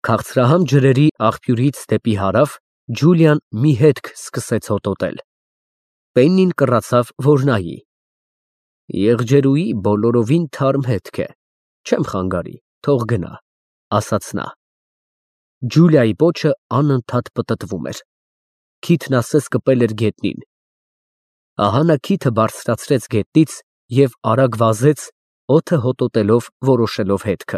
Քաղցրահամ ջրերի աղբյուրից դեպի հարավ Ջուլիան մի հետք սկսեց հոտոտել։ Պեննին կռացավ, որ նայի։ Եղջերուի բոլորովին թարմ հետք է, չեմ խանգարի, թող գնա, ասաց նա։ Ջուլիայի պոչը անընդհատ պտտվում էր։ Քիթն ասես կպել էր գետնին։ Ահա նա քիթը բարձրացրեց գետնից և արագ վազեց, օդը հոտոտելով որոշելով հետքը։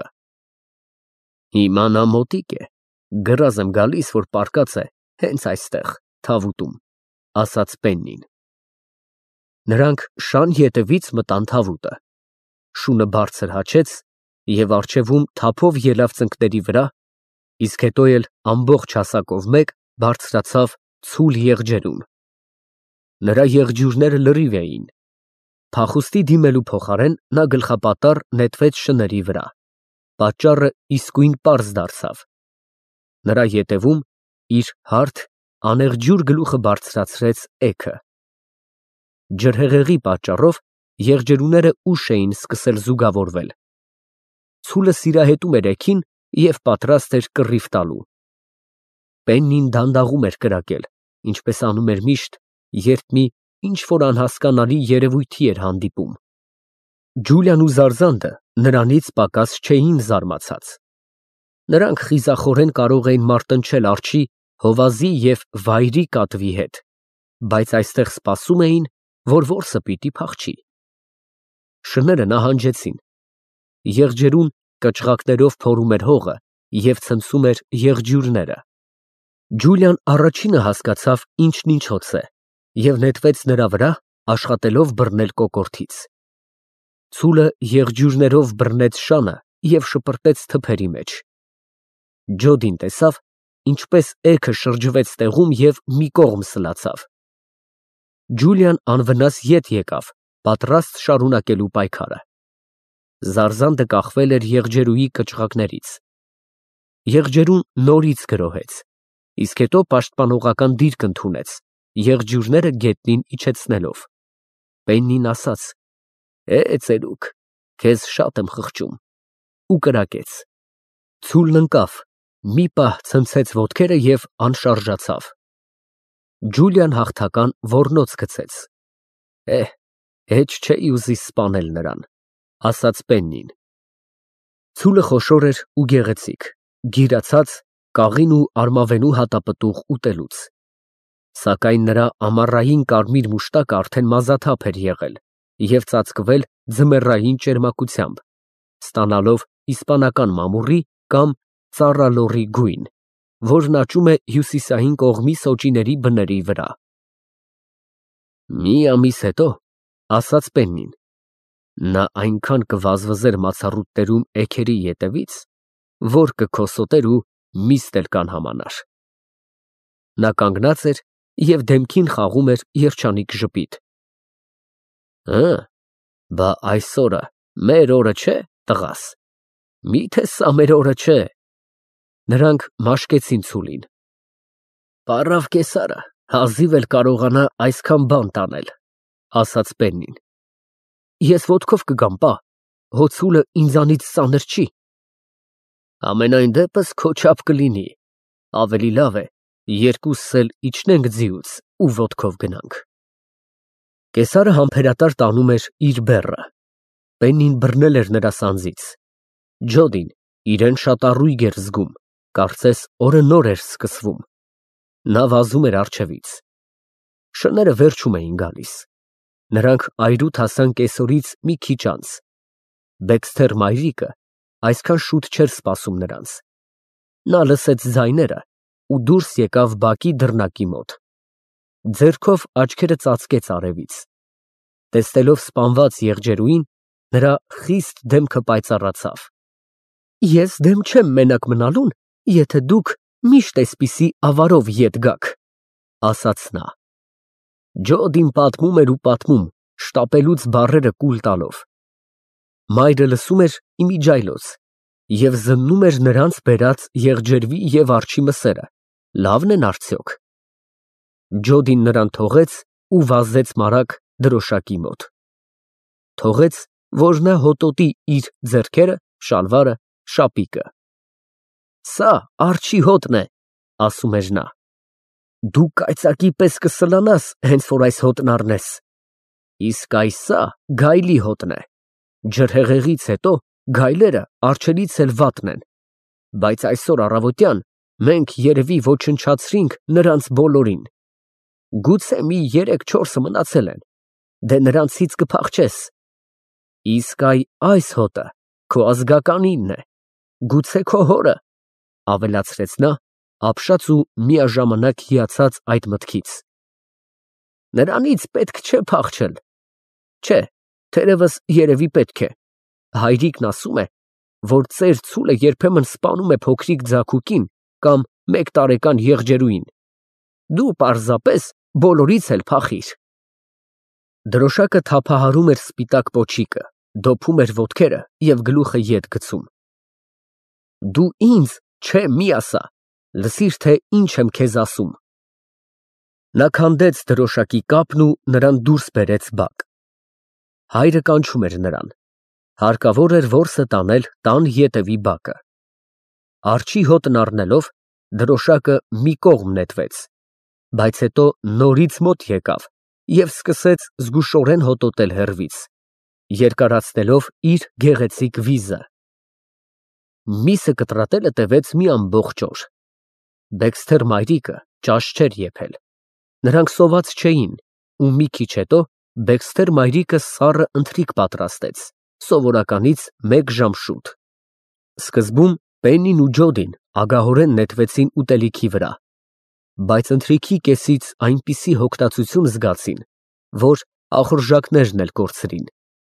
Հիմա նա մոտիկ է, գրազ եմ գալիս, որ պառկած է հենց այստեղ, թավուտում, ասաց Պեննին։ Նրանք շան ետևից մտան թավուտը։ Շունը բարձր հաչեց և առջևում թափով ելավ ծնկների վրա, իսկ հետո էլ ամբողջ հասակով մեկ բարձրացավ ցուլ եղջերուն։ Նրա եղջյուրները լրիվ էին։ Փախուստի դիմելու փոխարեն նա գլխապատառ նետվեց շների վրա։ Պատճառը իսկույն պարզ դարձավ։ Նրա ետևում իր հարթ, անեղջյուր գլուխը բարձրացրեց էգը։ Ջրհեղեղի պատճառով եղջերուները ուշ էին սկսել զուգավորվել։ Ցուլը սիրահետում էր էգին և պատրաստ էր կռիվ տալու։ Պեննին դանդաղում էր կրակել, ինչպես անում էր միշտ, երբ մի ինչ-որ անհասկանալի երևույթի էր հանդիպում։ Ջուլիան ու Զարզանդը նրանից պակաս չէին զարմացած։ Նրանք խիզախորեն կարող էին մարտնչել արջի, հովազի և վայրի կատվի հետ, բայց այստեղ սպասում էին, որ որսը պիտի փախչի։ Շները նահանջեցին։ Եղջերուն կճղակներով փորում էր հողը և ցնցում էր եղջյուրները։ Ջուլիան առաջինը հասկացավ ինչն ինչոց է և նետվեց նրա վրա, աշխատելով բռնել կոկորդից։ Ցուլը եղջյուրներով բռնեց շանը և շպրտեց թփերի մեջ։ Ջոդին տեսավ, ինչպես էգը շրջվեց տեղում և մի կողմ սլացավ։ Ջուլիան անվնաս ետ եկավ, պատրաստ շարունակելու պայքարը։ Զարզանդը կախվել էր եղջերուի կճղակներից։ Եղջերուն նորից գրոհեց, իսկ հետո պաշտպանողական դիրք ընդունեց, եղջյուրները գետնին իջեցնելով։ Պեննին ասաց. ծերուկ, քեզ շատ եմ խղճում, ու կրակեց։ Ցուլն ընկավ, մի պահ ցնցեց ոտքերը և անշարժացավ։ Ջուլիան հաղթական ոռնոց գցեց։ Հեչ չէի ուզի սպանել նրան, ասաց Պեննին։ Ցուլը խոշոր էր ու գեղեցիկ, գիրացած, կաղին ու արմավենու հատապտուղ ուտելուց։ Սակայն նրա ամառային կարմիր մուշտակը արդեն մազաթափ էր եղել և ծածկվել ձմեռային ճերմակությամբ, ստանալով իսպանական մամուռի կամ ծառալոռի գույն, որն աճում է հյուսիսային կողմի սոճիների բների վրա։ Մի ամիս հետո, ասաց Պեննին, նա այնքան կվազվզեր մացառուտներում էգերի ետևից, որ կքոսոտեր ու միստ էլ կանհամանար։ Նա կանգնած էր և դեմքին խաղում էր երջանիկ ժպիտ։ Բա այս օրը մեր օրը չէ, տղաս, միթե սա մեր օրը չէ։ Նրանք մաշկեցին ցուլին։ Պառավ կեսարը հազիվ էլ կարողանա այսքան բան տանել, ասաց Պեննին։ Ես ոտքով կգամ, պա, հո ցուլը ինձանից ծանր չի։ Համենայն դեպս քո չափ կլինի, ավելի լավ է երկուսս էլ իջնենք ձիուց ու ոտքով գնանք։ Կեսարը համբերատար տանում էր իր բեռը։ Պեննին բռնել էր նրա սանձից։ Ջոդին իրեն շատ առույգ էր զգում, կարծես օրը նոր էր սկսվում։ Նա վազում էր առջևից։ Շները վերջում էին գալիս։ Նրանք այրուտ հասան կեսօրից մի քիչ անց։ Բեքսթեր մայրիկը այսքան շուտ չէր սպասում նրանց։ Նա լսեց ձայները ու դուրս եկավ բակի դռնակի մոտ։ Ձեռքով աչքերը ծածկեց արևից։ Տեսնելով սպանված եղջերուին, նրա խիստ դեմքը պայծառացավ։ Ես դեմ չեմ մենակ մնալուն, եթե դուք միշտ այսպիսի ավարով ետ գաք, ասաց նա։ Ջոդին պատմում էր ու պատմում, շտապելուց բառերը կուլ տալով։ Մայրը լսում էր իմիջիայլոց և զննում էր նրանց բերած եղջերվի և արջի մսերը, լավն են արդյոք։ Ջոդին նրան թողեց ու վազեց մարագ դրոշակի մոտ։ Թողեց, որ նա հոտոտի իր ձեռքերը, շալվարը, շապիկը։ Սա արջի հոտն է, ասում էր նա։ Դու կայծակի պես կսլանաս, հենց որ այս հոտն առնես։ Իսկ այսա գայլի հոտն է։ Ջրհեղեղից հետո գայլերը արջերից էլ վատն են։ Բայց այսօր առավոտյան մենք երևի ոչնչացրինք նրանց բոլորին։ Գուցե մի 3-4-ը մնացել են, դե նրանցից կփախչես։ Իսկ այս հոտը քո ազգականինն է, գուցե քո հորը, ավելացրեց նա, ապշած ու միաժամանակ հիացած այդ մտքից։ Նրանից պետք չէ փախչել։ Չէ, թերևս երևի պետք է։ Հայրիկն ասում է, որ ծեր ցուլը երբեմն սպանում է փոքրիկ ձագուկին կամ 1 տարեկան եղջերուին։ Դու պարզապես բոլորից էլ փախիր։ Դրոշակը թափահարում էր սպիտակ պոչիկը, դոփում էր ոտքերը և գլուխը ետ գցում։ Դու ինձ չէ մի ասա, լսիր, թե ինչ եմ քեզ ասում։ Նա քանդեց դրոշակի կապն ու նրան դուրս բերեց բակ։ Հայրը կանչում էր նրան։ Հարկավոր էր որսը տանել տան ետևի բակը։ Արջի հոտն առնելով, դրոշակը մի կողմ նետվեց, բայց հետո նորից մոտ եկավ և սկսեց զգուշորեն հոտոտել հեռվից, երկարացնելով իր գեղեցիկ վիզը։ Միսը կտրատելը տևեց մի ամբողջ օր։ Բեքսթեր մայրիկը ճաշ չէր եփել։ Նրանք սոված չէին, ու մի քիչ հետո Բեքսթեր մայրիկը սառը ընթրիք պատրաստեց, սովորականից 1 ժամ շուտ։ Սկզբում Պեննին ու Ջոդին ագահորեն նետվեցին ուտելիքի վրա, բայց ընթրիքի կեսից այնպիսի հոգնածություն զգացին, որ ախորժակներն էլ կորցրին։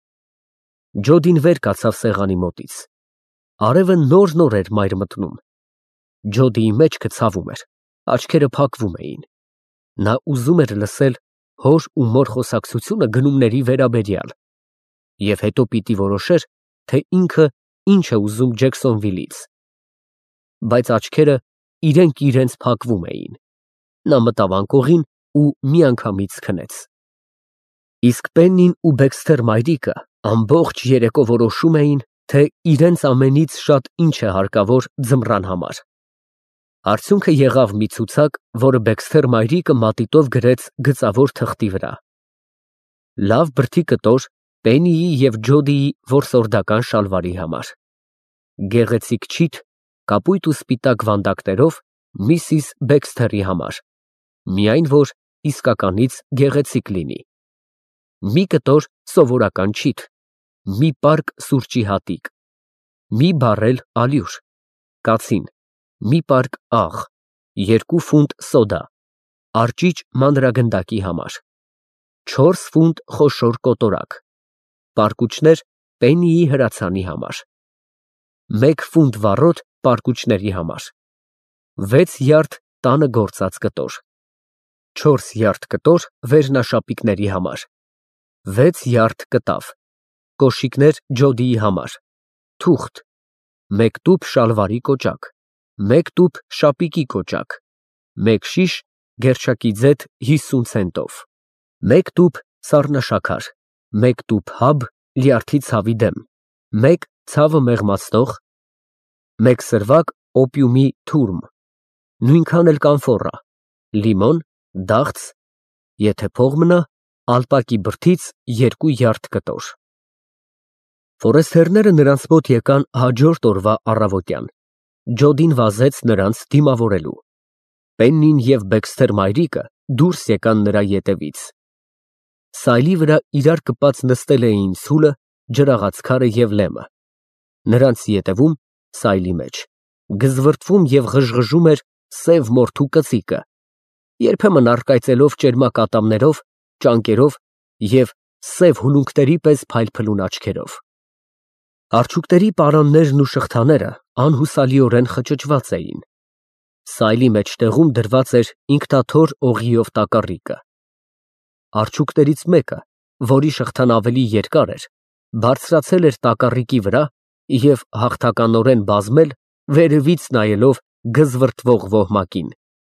Ջոդին վեր կացավ սեղանի մոտից։ Արևը նոր էր մայր մտնում։ Ջոդիի մեջքը ցավում էր, աչքերը փակվում էին։ Նա ուզում էր լսել հոր ու մոր խոսակցությունը գնումների վերաբերյալ, և հետո պիտի որոշեր, թե ինքը ինչ է ուզում Ջեքսոնվիլից։ Բայց աչքերը իրենք իրենց փակվում էին։ Նա մտավ անկողին ու միանգամից քնեց։ Իսկ Պեննին ու Բեքսթեր մայրիկը ամբողջ երեկո որոշում էին, թե իրենց ամենից շատ ինչ է հարկավոր ձմռան համար։ Արդյունքը եղավ մի ցուցակ, որը Բեքսթեր մայրիկը մատիտով գրեց գծավոր թղթի վրա։ Լավ բրդի կտոր Պեննիի և Ջոդիի որսորդական շալվարի համար։ Գեղեցիկ չիթ, կապույտ ու սպիտակ վանդակներով Միսիս Բեքսթերի համար, միայն որ իսկականից գեղեցիկ լինի։ Մի կտոր սովորական չիթ, մի պարկ սուրճի հատիկ, մի բարել ալյուր, կացին, մի պարկ աղ, 2 ֆունտ սոդա, արճիճ մանրագնդակի համար, 4 ֆունտ խոշոր կոտորակ, պարկուճներ Պեննիի հրացանի համար, 1 ֆունտ վառոդ պարկուճների համար, 6 յարդ տանը գործած կտոր, 4 յարդ կտոր վերնաշապիկների համար, 6 յարդ կտավ, կոշիկներ Ջոդիի համար, թուղթ, 1 տուփ շալվարի կոճակ, 1 տուփ շապիկի կոճակ, 1 շիշ գերչակի ձեթ 50 ցենտով, 1 տուփ սառնաշաքար, 1 տուփ հաբ լյարդի ցավի դեմ, 1 ցավը մեղմացնող, 1 սրվակ օպիումի թուրմ, նույնքան էլ կանֆոռա, լիմոն, դաղց, եթե փող մնա, ալպակի բրդից 2 յարդ կտոր։ Ֆորեստերները նրանց մոտ եկան հաջորդ օրվա առավոտյան։ Ջոդին վազեց նրանց դիմավորելու։ Պեննին և Բեքսթեր մայրիկը դուրս եկան նրա ետևից։ Սայլի վրա իրար կպած նստել էին ցուլը, ջրաղացքարը և լեմը։ Նրանց ետևում, սայլի մեջ, գզվռտվում և ղժղժում էր սև մորթու կծիկը, երբեմն առկայծելով ճերմակ ատամներով, ճանկերով և սև հուլունքների պես փայլփլուն աչքերով։ Արջուկների պարաններն ու շղթաները անհուսալիորեն խճճված էին։ Սայլի մեջտեղում դրված էր ինքնաթոռ օղիով տակառիկը։ Արջուկներից մեկը, որի շղթան ավելի երկար էր, բարձրացել էր տակառիկի վրա և հաղթականորեն բազմել, վերևից նայելով գզվռտվող ոհմակին։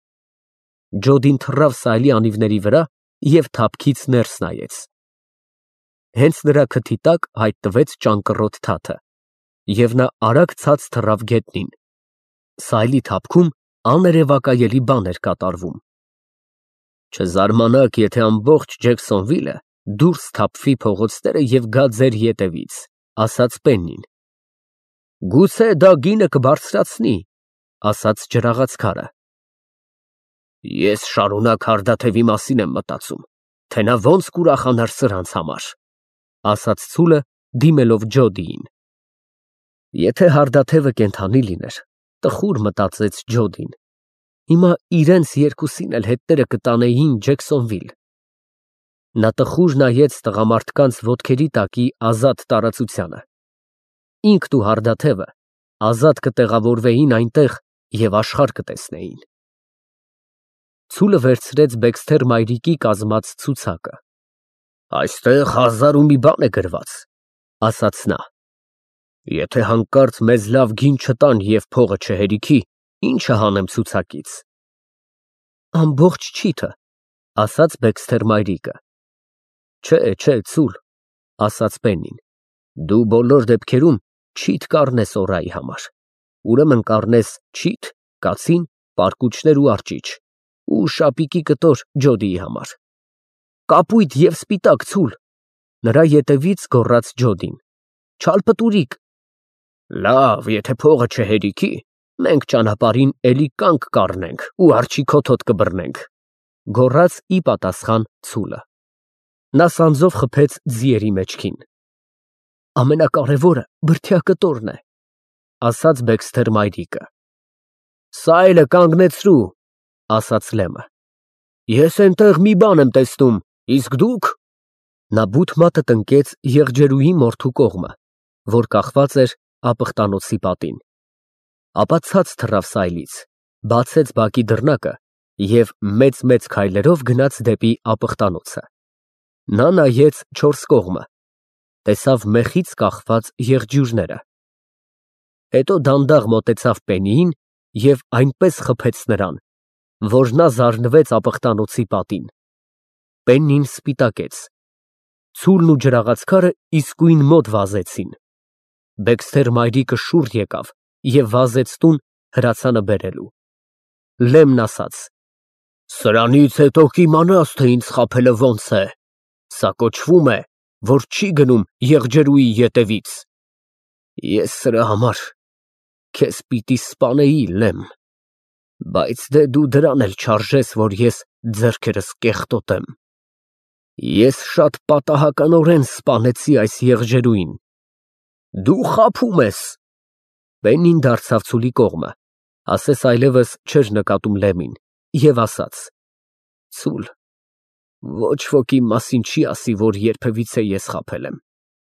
Ջոդին թռավ սայլի անիվների վրա և թափքից ներս նայեց։ Հենց նրա քթի տակ հայտնվեց ճանկռոտ թաթը, և նա արագ ցած թռավ գետնին։ Սայլի թափքում աներևակայելի բան էր կատարվում։ Չզարմանաք, եթե ամբողջ Ջեքսոնվիլը դուրս թափվի փողոցները և գա ձեր ետևից, ասաց Պեննին։ Գուցե դա գինը կբարձրացնի, ասաց ջրաղացքարը։ Ես շարունակ հարդաթևի մասին եմ մտածում, թե նա ոնց կուրախանար սրանց համար, ասաց ցուլը, դիմելով Ջոդիին։ Եթե հարդաթևը կենդանի լիներ, տխուր մտածեց Ջոդին, հիմա իրենց երկուսին էլ հետները կտանեին Ջեքսոնվիլ։ Նա տխուր նայեց տղամարդկանց ոտքերի տակի ազատ տարածությանը։ Ինքն ու հարդաթևը ազատ կտեղավորվեին այնտեղ և աշխարհ կտեսնեին։ Ցուլը վերցրեց Բեքսթեր մայրիկի կազմած ցուցակը։ Այստեղ 1000 ու մի բան է գրված, ասաց նա։ Եթե հանկարծ մեզ լավ գին չտան և փողը չհերիքի, ի՞նչը հանեմ ցուցակից։ Ամբողջ չիթը, ասաց Բեքսթեր մայրիկը։ Չէ, ցուլ, ասաց Պեննին, դու բոլոր դեպքերում չիթ կառնես օրայի համար, ուրեմն կառնես չիթ, կացին, պարկուճներ ու արջիչ, ու շապիկի կտոր Ջոդիի համար։ Կապույտ և սպիտակ, ցուլ, նրա ետևից գոռաց Ջոդին, չալպտուրիկ։ Լավ, եթե փողը չհերիքի, մենք ճանապարհին էլի կանք կառնենք ու արջի քոթոտ կբռնենք, գոռաց ի պատասխան ցուլը։ Նա սանձով խփեց ձիերի մեջքին։ Ամենակարևորը բրդյա կտորն է, ասաց Բեքսթեր մայրիկը։ Սայլը կանգնեցրու, ասաց Լեմը։ Ես այնտեղ մի բան եմ տեսնում, իսկ դուք։ Նա բութ մատը տնկեց եղջերուի մորթու կողմը, որ կախված էր ապխտանոցի պատին։ Ապա ցած թռավ սայլից, բացեց բակի դռնակը և մեծ քայլերով գնաց դեպի ապխտանոցը։ Նա նայեց չորս կողմը, տեսավ մեխից կախված եղջյուրները։ Հետո դանդաղ մոտեցավ Պեննիին և այնպես խփեց նրան, որ նա զարնվեց ապխտանոցի պատին։ Պեննին սպիտակեց։ Ցուլն ու ջրաղացքարը իսկույն մոտ վազեցին։ Բեքսթեր մայրիկը շուռ եկավ և վազեց տուն հրացանը բերելու։ Լեմն ասաց. Սրանից հետո կիմանաս, թե ինձ խաբելը ոնց է։ Սա կոչվում է, որ չի գնում եղջերուի ետևից։ Ես սրա համար քեզ պիտի սպանեի, Լեմ, բայց դե դու դրան էլ չարժես, որ ես ձեռքերս կեղտոտեմ։ Ես շատ պատահականորեն սպանեցի այս եղջերուին։ Դու խաբում ես։ Պեննին դարձավ ցուլի կողմը, ասես այլևս չէր նկատում Լեմին, և ասաց. Ցուլ, ոչ ոք իմ մասին չի ասի, որ երբևիցե ես խաբել եմ։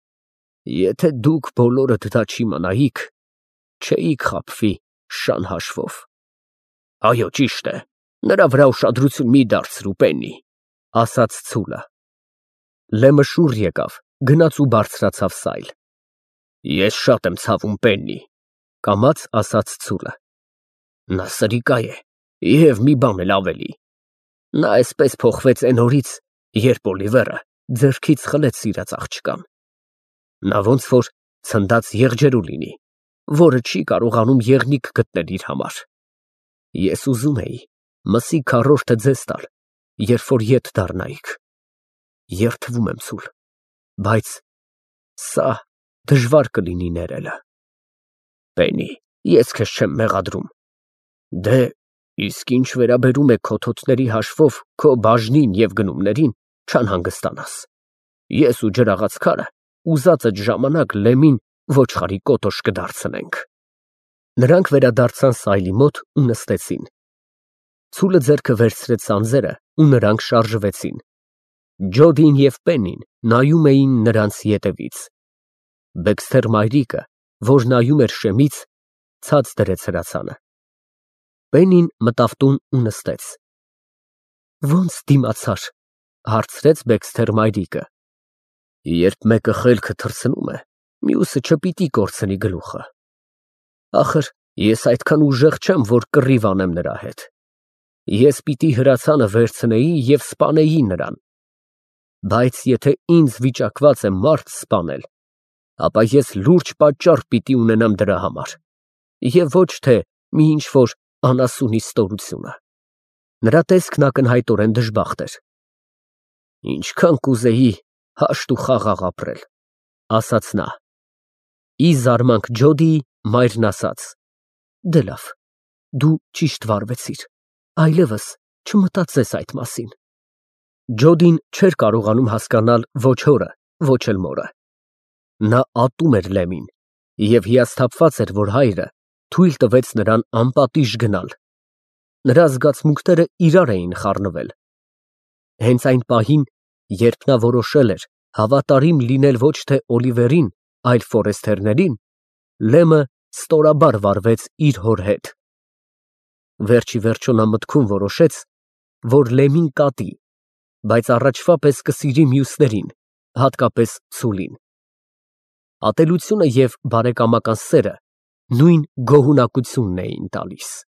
Եթե դուք բոլորդ դա չիմանայիք, չէիք խաբվի շան հաշվով։ Այո, ճիշտ է, նրա վրա ուշադրություն մի դարձրու, Պեննի, ասաց ցուլը։ Լեմը շուռ եկավ, գնաց ու բարձրացավ սայլ։ Ես շատ եմ ցավում, Պեննի, կամաց ասաց ցուլը։ Նա սրիկա է, և մի բան էլ ավելի։ Նա այսպես փոխվեց էն օրից, երբ Օլիվերը ձեռքից խլեց սիրած աղջկան։ Նա ոնց որ ցնդած եղջերու լինի, որը չի կարողանում եղնիկ գտնել իր համար։ Ես ուզում էի մսի քառորդը ձեզ տալ, երբ որ ետ դառնայիք։ Երդվում եմ, ցուլ, բայց սա դժվար կլինի ներելը։ Պեննի, ես քեզ չեմ մեղադրում։ Դե, իսկ ինչ վերաբերում է քոթոթների հաշվով քո բաժնին և գնումներին, չանհանգստանաս։ Ես ու ջրաղացքարը ուզած այդ ժամանակ Լեմին ոչխարի կոտոշ կդարձնենք։ Նրանք վերադարձան սայլի մոտ ու նստեցին։ Ցուլը ձեռքը վերցրեց սանձերը ու նրանք շարժվեցին։ Ջոդին և Պեննին նայում էին նրանց ետևից։ Բեքսթեր մայրիկը, որ նայում էր շեմից, ցած դրեց հրացանը։ Պեննին մտավ տուն ու նստեց։ Ոնց դիմացար, հարցրեց Բեքսթեր մայրիկը։ Երբ մեկը խելքը թռցնում է, մյուսը չպիտի կորցնի գլուխը։ Ախր ես այդքան ուժեղ չեմ, որ կռիվ անեմ նրա հետ։ Ես պիտի հրացանը վերցնեի և սպանեի նրան։ Բայց եթե ինձ վիճակված է մարդ սպանել, ապա ես լուրջ պատճառ պիտի ունենամ դրա համար, և ոչ թե մի ինչ-որ անասունի ստորությունը։ Նրա տեսքն ակնհայտորեն դժբախտ էր։ Ինչքան կուզեի հաշտ ու խաղաղ ապրել, ասաց նա։ Ի զարմանք Ջոդիի մայրն ասաց. Դե լավ, դու ճիշտ վարվեցիր, այլևս չմտածես այդ մասին։ Ջոդին չէր կարողանում հասկանալ ոչ հորը, ոչ էլ մորը։ Նա ատում էր Լեմին և հիասթափված էր, որ հայրը թույլ տվեց նրան անպատիժ գնալ։ Նրա զգացմունքները իրար էին խառնվել։ Հենց այն պահին, երբ նա որոշել էր հավատարիմ լինել ոչ թե Օլիվերին, այլ Ֆորեսթերներին, Լեմը ստորաբար վարվեց իր հոր հետ։ Վերջիվերջո նա մտքում որոշեց, որ Լեմին կատի, բայց առաջվա պես կսիրի մյուսներին, հատկապես Ցուլին։ Ատելությունը և բարեկամական սերը նույն գոհունակությունն էին տալիս։